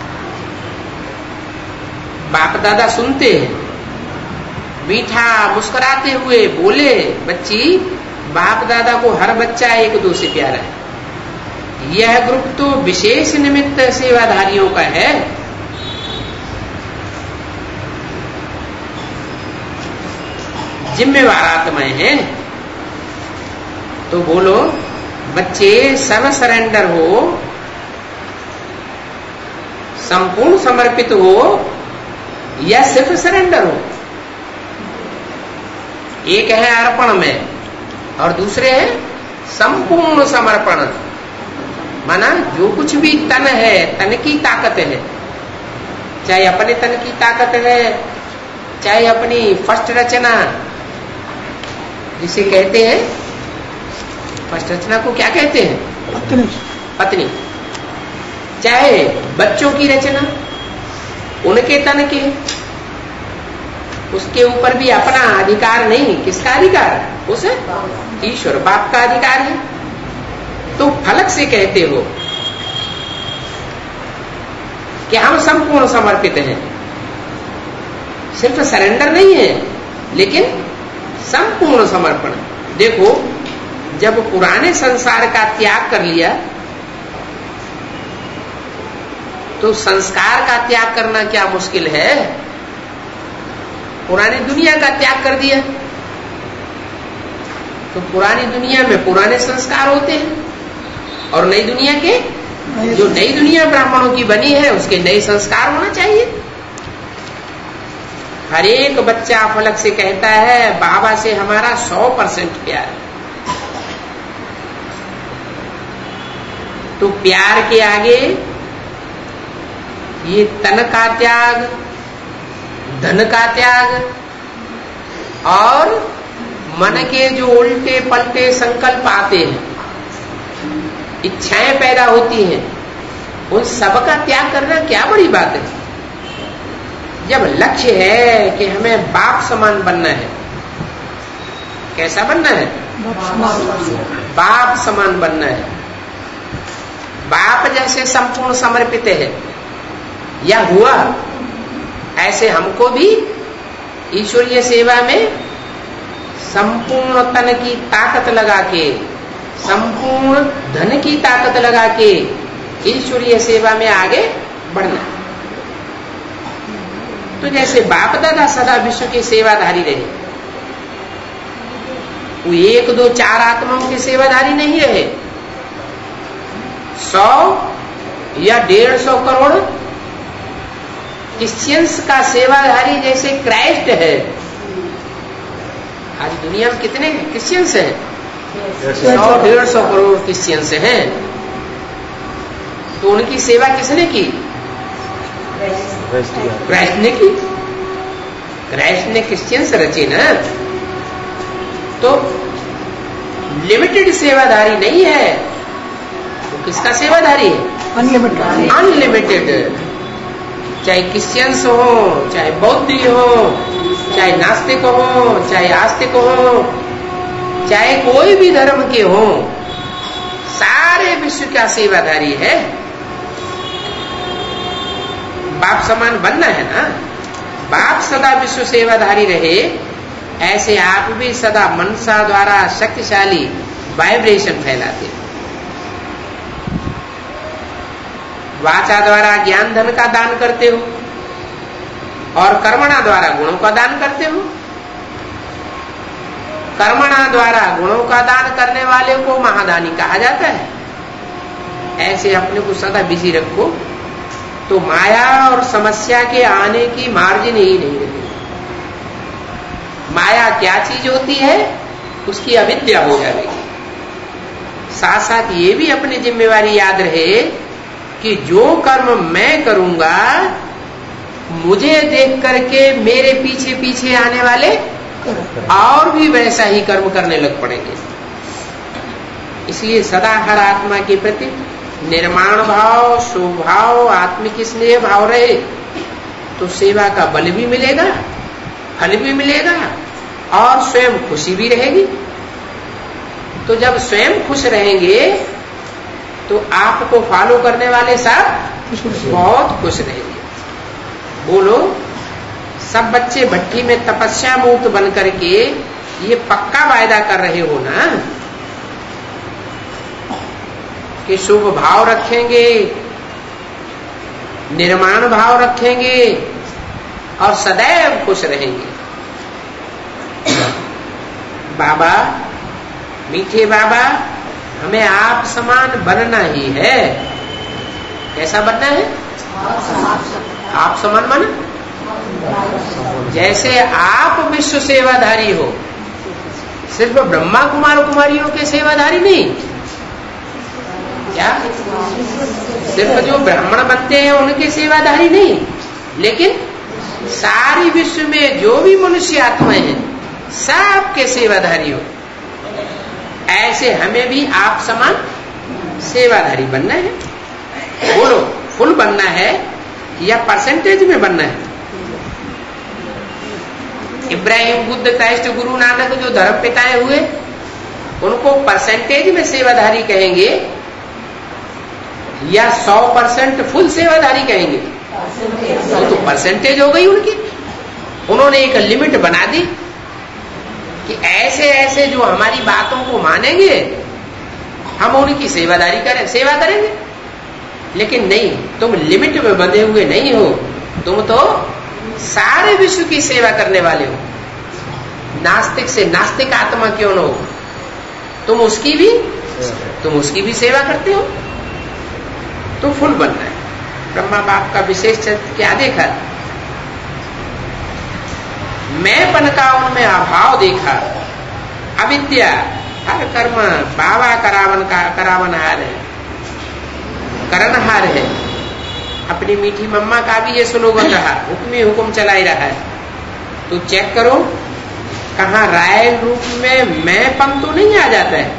[SPEAKER 1] बाप दादा सुनते हैं, मीठा मुस्कुराते हुए बोले, बच्ची बाप दादा को हर बच्चा एक दो से प्यारा है। यह ग्रुप तो विशेष निमित्त सेवाधारियों का है। जिम्मेवार आत्माएं हैं। तो बोलो बच्चे सर्व सरेंडर हो, संपूर्ण समर्पित हो या सिर्फ सरेंडर हो। एक है अर्पण में और दूसरे है संपूर्ण समर्पण। माना जो कुछ भी तन है, तन की ताकत है, चाहे अपने तन की ताकत है, चाहे अपनी फर्स्ट रचना जिसे कहते हैं, फर्स्ट रचना को क्या कहते हैं?
[SPEAKER 3] पत्नी।
[SPEAKER 1] पत्नी। चाहे बच्चों की रचना, उनके तन के, उसके ऊपर भी अपना अधिकार नहीं। किसका अधिकार? उस ईश्वर बाप का अधिकार है। तो फलक से कहते हो कि हम संपूर्ण समर्पित हैं। सिर्फ सरेंडर नहीं है लेकिन संपूर्ण समर्पण। देखो जब पुराने संसार का त्याग कर लिया तो संस्कार का त्याग करना क्या मुश्किल है। पुरानी दुनिया का त्याग कर दिया तो पुरानी दुनिया में पुराने संस्कार होते हैं और नई दुनिया के, जो नई दुनिया ब्राह्मणों की बनी है उसके नए संस्कार होना चाहिए। हर एक बच्चा फलक से कहता है बाबा से हमारा 100% प्यार। तो प्यार के आगे ये तन का त्याग, धन का त्याग और मन के जो उल्टे पलटे संकल्प आते हैं, इच्छाएं पैदा होती हैं, उन सब का त्याग करना क्या बड़ी बात है। जब लक्ष्य है कि हमें बाप समान बनना है। कैसा बनना है? बाप समान बनना है। बाप जैसे संपूर्ण समर्पित है या हुआ, ऐसे हमको भी ईश्वरीय सेवा में संपूर्ण तन की ताकत लगा के, संपूर्ण धन की ताकत लगा के ईश्वरीय सेवा में आगे बढ़ना। तो जैसे बाप दादा सदा विश्व के सेवाधारी रहे, वो 1 2 4 आत्माओं के सेवाधारी नहीं रहे। 100 या 150 करोड़ क्रिश्चियंस का सेवाधारी जैसे क्राइस्ट है। आज दुनिया में कितने क्रिश्चियंस हैं? 100-150 करोड़ क्रिश्चियंस हैं। तो उनकी सेवा किसने की? क्राइस्ट ने की। क्राइस्ट ने क्रिश्चियंस रचे ना। तो लिमिटेड सेवाधारी नहीं है, तो किसका सेवाधारी है?
[SPEAKER 3] अनलिमिटेड।
[SPEAKER 1] अनलिमिटेड। चाहे क्रिश्चियंस हो, चाहे बौद्धी हो, चाहे नास्तिक हो, चाहे आस्तिक हो, चाहे कोई भी धर्म के हो, सारे विश्व का सेवाधारी है। बाप समान बनना है ना। बाप सदा विश्व सेवाधारी रहे, ऐसे आप भी सदा मनसा द्वारा शक्तिशाली वाइब्रेशन फैलाते। वाचा द्वारा ज्ञान धन का दान करते हो और कर्मणा द्वारा गुणों का दान करते हो। कर्मणा द्वारा गुणों का दान करने वाले को महादानी कहा जाता है। ऐसे अपने को सदा बिजी रखो तो माया और समस्या के आने की मार्जिन ही नहीं रहेगी। माया क्या चीज होती है, उसकी अविद्या हो जाएगी। साथ साथ ये भी अपनी जिम्मेवारी याद रहे कि जो कर्म मैं करूंगा, मुझे देख करके मेरे पीछे पीछे आने वाले और भी वैसा ही कर्म करने लग पड़ेंगे। इसलिए सदा हर आत्मा के प्रति निर्माण भाव, स्वभाव, आत्मिक स्नेह भाव रहे तो सेवा का बल भी मिलेगा, फल भी मिलेगा और स्वयं खुशी भी रहेगी। तो जब स्वयं खुश रहेंगे तो आपको फॉलो करने वाले सब बहुत खुश रहेंगे। बोलो, सब बच्चे भट्टी में तपस्या मुक्त बन करके ये पक्का वायदा कर रहे हो ना कि शुभ भाव रखेंगे, निर्माण भाव रखेंगे और सदैव खुश रहेंगे। बाबा, मीठे बाबा, हमें आप समान बनना ही है। कैसा बनना है? आप समान बना। जैसे आप विश्व सेवाधारी हो, सिर्फ ब्रह्मा कुमार कुमारियों के सेवाधारी नहीं, क्या सिर्फ जो ब्राह्मण बनते हैं उनके सेवाधारी नहीं, लेकिन सारी विश्व में जो भी मनुष्य आत्माएं हैं सबके सेवाधारी हो। ऐसे हमें भी आप समान सेवाधारी बनना है। बोलो, फुल बनना है या परसेंटेज में बनना है? इब्राहिम, बुद्ध, क्राइस्ट, गुरु नानक जो धर्म पिताएं हुए, उनको परसेंटेज में सेवाधारी कहेंगे या 100% फुल सेवाधारी कहेंगे? तो परसेंटेज हो गई उनकी। उन्होंने एक लिमिट बना दी कि ऐसे ऐसे जो हमारी बातों को मानेंगे हम उनकी सेवा करेंगे। लेकिन नहीं, तुम लिमिट में बंधे हुए नहीं हो, तुम तो सारे विश्व की सेवा करने वाले हो। नास्तिक से नास्तिक आत्मा क्यों न हो, तुम उसकी भी सेवा करते हो। तो फुल बनना है। ब्रह्मा बाप का विशेष चरित्र क्या देखा? मैंपन का उनमें अभाव देखा। अविद्या हर कर्म बाबा करावनहार है, करनहार है। अपनी मीठी मम्मा का भी ये स्लोगन रहा, हुक्म ही हुक्म चला ही रहा है। तो चेक करो कहाँ राय रूप में मैंपन तो नहीं आ जाता है।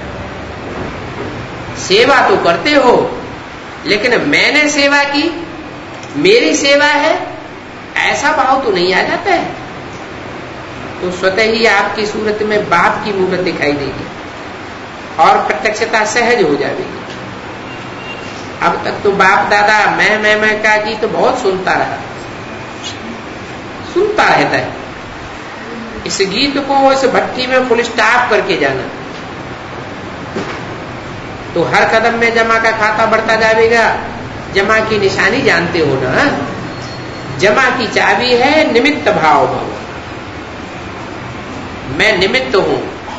[SPEAKER 1] सेवा तो करते हो, लेकिन मैंने सेवा की, मेरी सेवा है, ऐसा भाव तो नहीं आ जाता है। तो स्वतः ही आपकी सूरत में बाप की मूर्त दिखाई देगी और प्रत्यक्षता सहज हो जाएगी। अब तक तो बाप दादा मैं का गीत तो बहुत सुनता रहता है। इस गीत को इस भट्टी में फुल स्टॉप करके जाना, तो हर कदम में जमा का खाता बढ़ता जाएगा। जमा की निशानी जानते हो ना, जमा की चाबी है निमित्त भाव। मैं निमित्त हूं।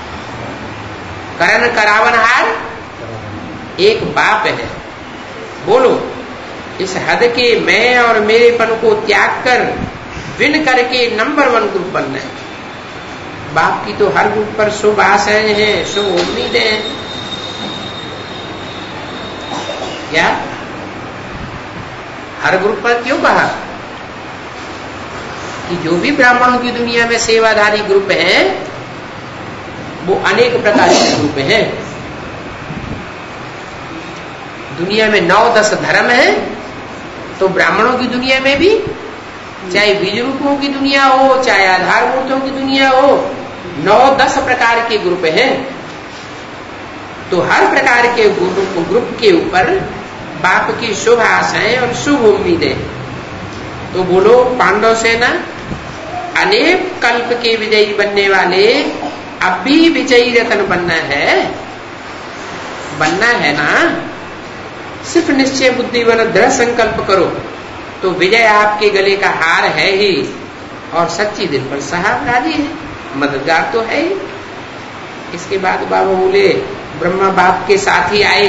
[SPEAKER 1] करण करावनहार एक बाप है। बोलो, इस हद के मैं और मेरेपन को त्याग कर विन करके नंबर 1 ग्रुप बनना है। बाप की तो हर ग्रुप पर शुभ आशाएं हैं, शुभ उम्मीदें हैं। क्या हर ग्रुप पर क्यों कहा कि जो भी ब्राह्मणों की दुनिया में सेवाधारी ग्रुप हैं वो अनेक प्रकार के ग्रुप हैं। दुनिया में 9-10 धर्म है, तो ब्राह्मणों की दुनिया में भी चाहे बीज रूपों की दुनिया हो, चाहे आधार मूर्तों की दुनिया हो, 9-10 प्रकार के ग्रुप हैं। तो हर प्रकार के ग्रुप के ऊपर बाप की शुभ आशाएं और शुभ उम्मीदें। तो बोलो, पांडव सेना अनेक कल्प के विजयी बनने वाले, अब भी विजयी रत्न बनना है ना। सिर्फ निश्चय बुद्धि व दृढ़ संकल्प करो तो विजय आपके गले का हार है ही, और सच्ची दिल पर साहब राजी है, मददगार तो है ही। इसके बाद बाबा बोले, ब्रह्मा बाप के साथ ही आए।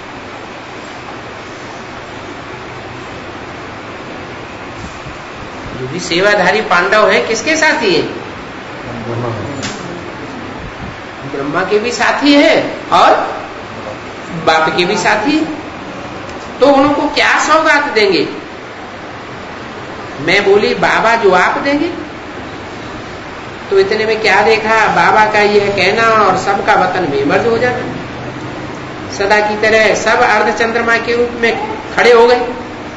[SPEAKER 1] जो भी सेवाधारी पांडव है किसके साथी है? ब्रह्मा के भी साथी है और बाप के भी साथी। तो उनको क्या सौगात देंगे? मैं बोली, बाबा जो आप देंगे। तो इतने में क्या देखा, बाबा का यह कहना और सबका वतन बेमर्द हो जाता। सदा की तरह सब अर्ध चंद्रमा के रूप में खड़े हो गए।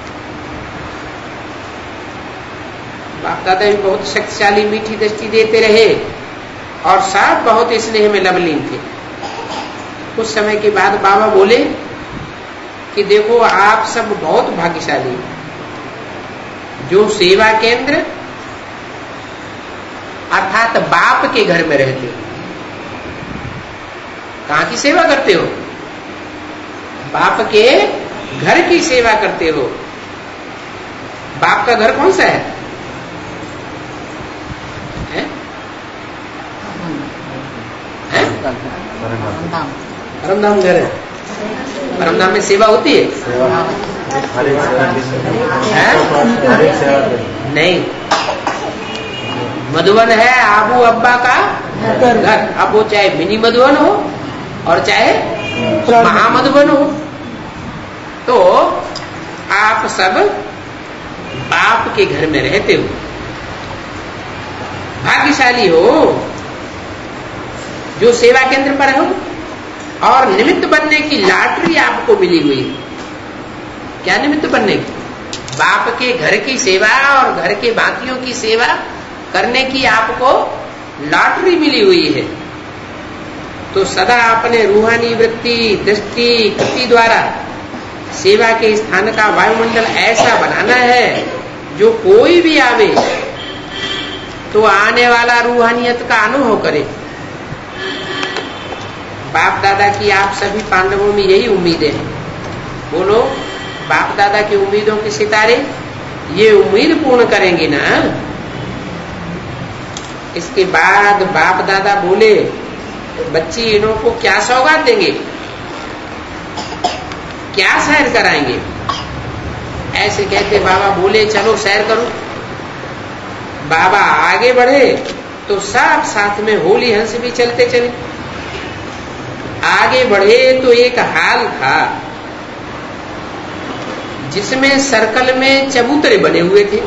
[SPEAKER 1] बाप दादा भी बहुत शक्तिशाली मीठी दृष्टि देते रहे और सब बहुत स्नेह में लवलीन थे। कुछ समय के बाद बाबा बोले कि देखो, आप सब बहुत भाग्यशाली हैं जो सेवा केंद्र अर्थात बाप के घर में रहते हो। कहां की सेवा करते हो? बाप के घर की सेवा करते हो। बाप का घर कौन सा है? परमधाम घर है। परमधाम में सेवा होती है? नहीं, मधुबन है आबू अब्बा का घर। अब वो चाहे मिनी मधुबन हो और चाहे महामधुबन हो, तो आप सब बाप के घर में रहते हो। भाग्यशाली हो जो सेवा केंद्र पर हो, और निमित्त बनने की लॉटरी आपको मिली हुई है। क्या निमित्त बनने की? बाप के घर की सेवा और घर के बाकियों की सेवा करने की आपको लॉटरी मिली हुई है। तो सदा अपने रूहानी वृत्ति, दृष्टि, कृति द्वारा सेवा के स्थान का वायुमंडल ऐसा बनाना है जो कोई भी आवे तो आने वाला रूहानियत का अनुभव करे। बाप दादा की आप सभी पांडवों में यही उम्मीदें हैं। बोलो, बाप दादा की उम्मीदों के सितारे ये उम्मीद पूर्ण करेंगे ना। इसके बाद बाप दादा बोले, बच्ची इन्हों को क्या सौगात देंगे, क्या सैर कराएंगे? ऐसे कहते बाबा बोले, चलो सैर करो। बाबा आगे बढ़े तो सब साथ में होली हंस भी चलते चले। आगे बढ़े तो एक हाल था जिसमें सर्कल में चबूतरे बने हुए थे।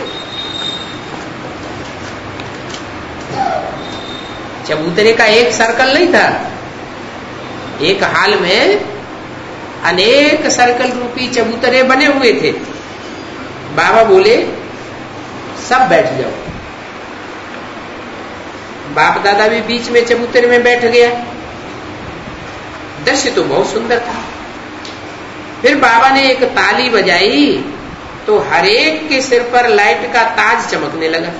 [SPEAKER 1] चबूतरे का एक सर्कल नहीं था, एक हाल में अनेक सर्कल रूपी चबूतरे बने हुए थे। बाबा बोले, सब बैठ जाओ। बाप दादा भी बीच में चबूतरे में बैठ गया। दृश्य तो बहुत सुंदर था। फिर बाबा ने एक ताली बजाई तो हरेक के सिर पर लाइट का ताज चमकने लगा।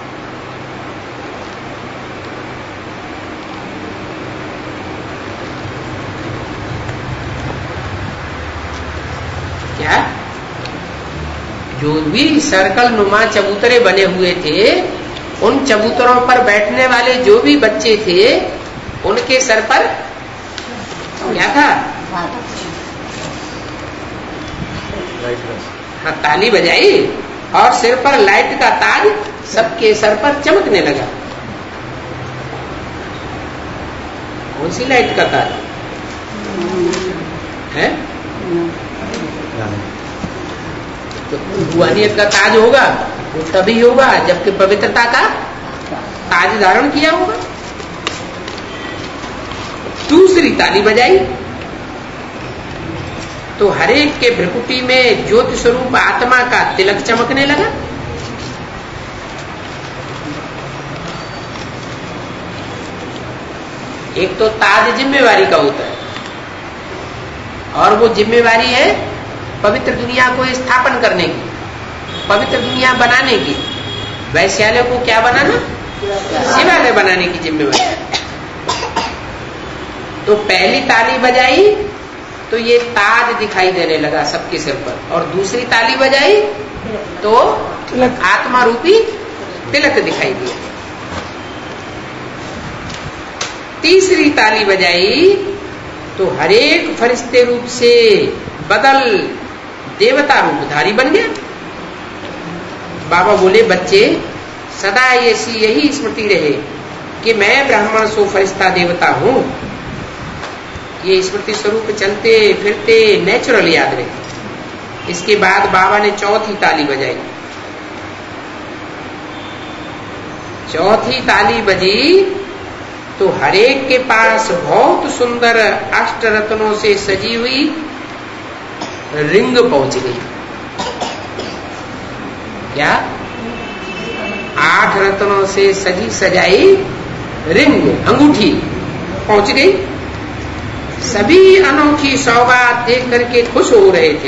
[SPEAKER 1] क्या? जो भी सर्कल नुमा चबूतरे बने हुए थे, उन चबूतरों पर बैठने वाले जो भी बच्चे थे, उनके सर पर क्या था? हाँ, ताली बजाई और सिर पर लाइट का ताज सबके सर पर चमकने लगा। कौन सी लाइट का ताज है? तो रूहानियत का ताज होगा वो तभी होगा जबकि पवित्रता का ताज धारण किया होगा। दूसरी ताली बजाई तो हरेक के भ्रकुटी में ज्योति स्वरूप आत्मा का तिलक चमकने लगा। एक तो ताज जिम्मेवारी का होता है और वो जिम्मेवारी है पवित्र दुनिया को स्थापन करने की, पवित्र दुनिया बनाने की। वैश्यालय को क्या बनाना? शिवालय बनाने की जिम्मेवारी। तो पहली ताली बजाई तो ये ताज दिखाई देने लगा सबके सिर पर, और दूसरी ताली बजाई तो आत्मा रूपी तिलक दिखाई दिया। तीसरी ताली बजाई तो हरेक फरिश्ते रूप से बदल देवता रूपधारी बन गया। बाबा बोले बच्चे सदा ऐसी यही स्मृति रहे कि मैं ब्राह्मण सो फरिश्ता देवता हूं। ये स्मृति स्वरूप चलते फिरते नेचुरल याद रहे। इसके बाद बाबा ने चौथी ताली बजाई। चौथी ताली बजी तो हरेक के पास बहुत सुंदर अष्ट रत्नों से सजी हुई रिंग पहुंच गई। क्या? 8 रत्नों से सजी सजाई रिंग, अंगूठी पहुंच गई। सभी अनोखी सौगात देख करके खुश हो रहे थे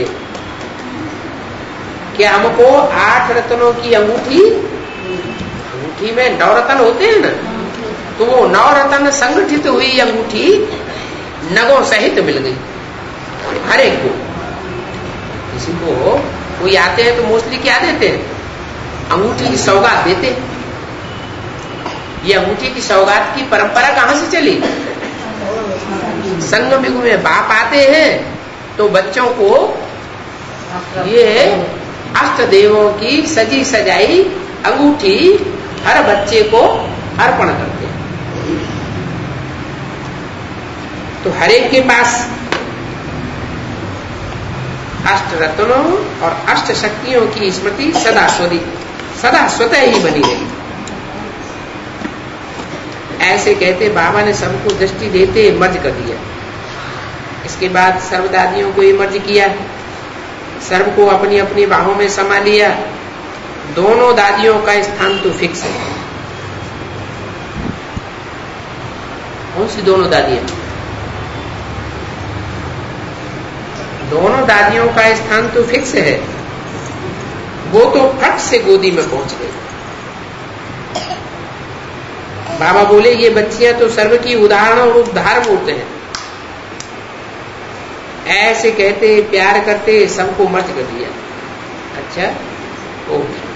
[SPEAKER 1] कि हमको 8 रत्नों की अंगूठी में 9 रत्न होते हैं ना, तो वो 9 रत्न संगठित हुई अंगूठी नगों सहित मिल गई हर एक को। किसी को कोई आते हैं तो मोस्टली क्या देते हैं? अंगूठी की सौगात देते। ये अंगूठी की सौगात की परंपरा कहां से चली? संगम युग में बाप आते हैं तो बच्चों को ये अष्ट देवों की सजी सजाई अंगूठी हर बच्चे को अर्पण करते हैं। तो हर एक के पास अष्ट रत्नों और अष्ट शक्तियों की स्मृति सदा स्वतः ही बनी रही। ऐसे कहते बाबा ने सबको दृष्टि देते मर्ज कर दिया। इसके बाद सर्वदादियों को मर्ज किया, सर्व को अपनी अपनी बाहों में समा लिया। दोनों दादियों का स्थान तो फिक्स है। कौन सी दोनों दादियां? दोनों दादियों का स्थान तो फिक्स है। वो तो फट से गोदी में पहुंच गई। बाबा बोले ये बच्चियां तो सर्व की उदाहरण और उद्धार मूर्त हैं। ऐसे कहते प्यार करते सबको मर्ज कर दिया। अच्छा, ओके।